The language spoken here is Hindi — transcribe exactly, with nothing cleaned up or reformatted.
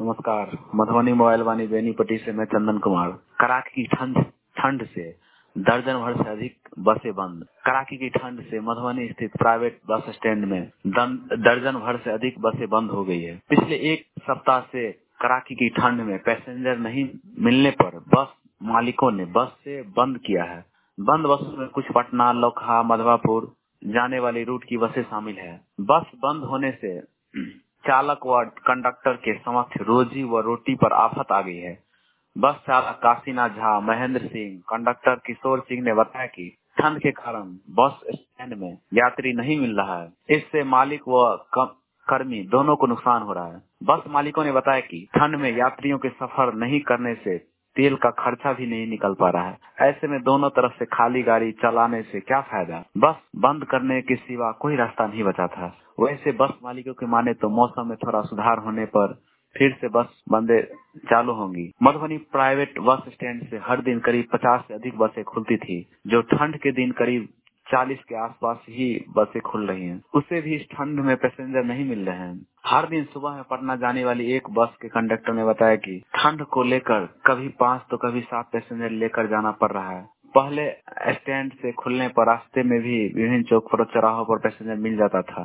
नमस्कार। मधुबनी मोबाइल वाणी बेनीपट्टी से मैं चंदन कुमार। कड़ाके की ठंड ठंड से दर्जन भर से अधिक बसें बंद। कड़ाके की ठंड से मधुबनी स्थित प्राइवेट बस स्टैंड में दन- दर्जन भर से अधिक बसें बंद हो गई है। पिछले एक सप्ताह से कड़ाके की ठंड में पैसेंजर नहीं मिलने पर बस मालिकों ने बस से बंद किया है। बंद बसों में कुछ पटना, लौकहा, मधवापुर जाने वाली रूट की बसें शामिल है। बस बंद होने से चालक व कंडक्टर के समक्ष रोजी व रोटी पर आफत आ गई है। बस चालक काशीनाथ झा, महेंद्र सिंह, कंडक्टर किशोर सिंह ने बताया कि ठंड के कारण बस स्टैंड में यात्री नहीं मिल रहा है। इससे मालिक व क- कर्मी दोनों को नुकसान हो रहा है। बस मालिकों ने बताया कि ठंड में यात्रियों के सफर नहीं करने से तेल का खर्चा भी नहीं निकल पा रहा है। ऐसे में दोनों तरफ से खाली गाड़ी चलाने से क्या फायदा। बस बंद करने के सिवा कोई रास्ता नहीं बचा था। वैसे बस मालिकों की माने तो मौसम में थोड़ा सुधार होने पर फिर से बस बंदे चालू होंगी। मधुबनी प्राइवेट बस स्टैंड से हर दिन करीब पचास से अधिक बसें खुलती थी, जो ठंड के दिन करीब चालीस के आसपास ही बसें खुल रही हैं। उससे भी इस ठंड में पैसेंजर नहीं मिल रहे हैं। हर दिन सुबह में पटना जाने वाली एक बस के कंडक्टर ने बताया कि ठंड को लेकर कभी पाँच तो कभी सात पैसेंजर लेकर जाना पड़ रहा है। पहले स्टैंड से खुलने पर रास्ते में भी विभिन्न चौक पर चौराहों पर पैसेंजर मिल जाता था।